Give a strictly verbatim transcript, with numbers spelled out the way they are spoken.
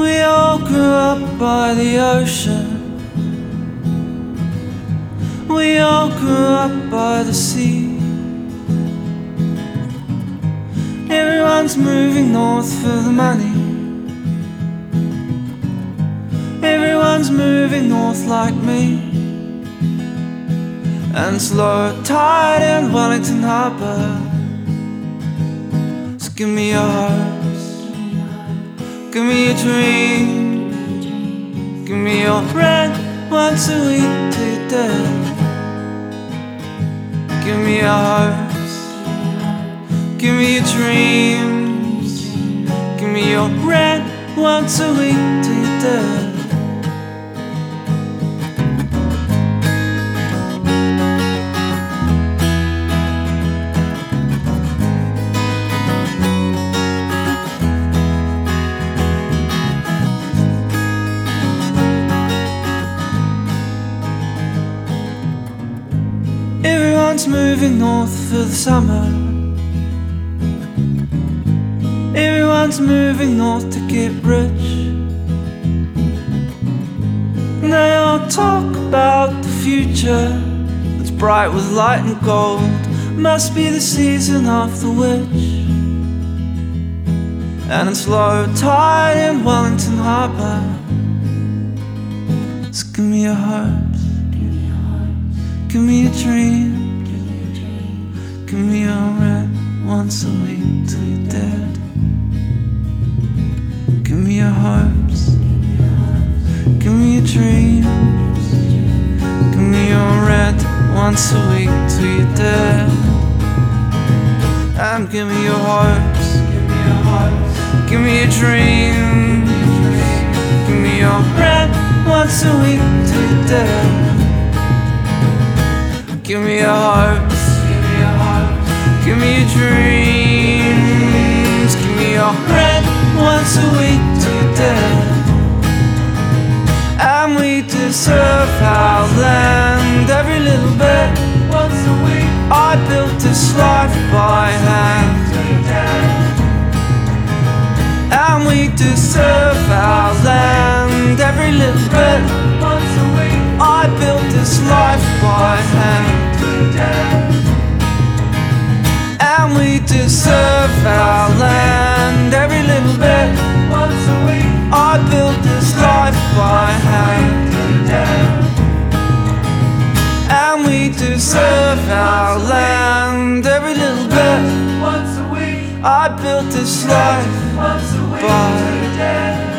We all grew up by the ocean. We all grew up by the sea. Everyone's moving north for the money. Everyone's moving north like me. And it's low tide in Wellington Harbour. So give me your hopes, give me your dreams, give me your rent once a week till you're dead. Give me your hopes, give me your dreams, give me your rent once a week till you're dead. Everyone's moving north for the summer. Everyone's moving north to get rich. And they all talk about the future that's bright with light and gold. Must be the season of the witch. And it's low tide in Wellington Harbour. So give me your hopes, give me your dreams, give me your rent once a week till you're dead. Give me your hopes, give me your dreams, give me your rent once a week till you're dead. And give me your hopes, give me your dreams, give me your rent once a week till you're dead. Give me your hopes, give me your dreams, give me your rent once a week till you're dead. And we deserve our land, every little bit. Once a week I built this life by hand. And we deserve our land, every little bit. Once a week I built this life by hand. And we deserve our land, every little bit. Once a week I built this life by hand. And we deserve our land, every little bit. Once a week I built this life by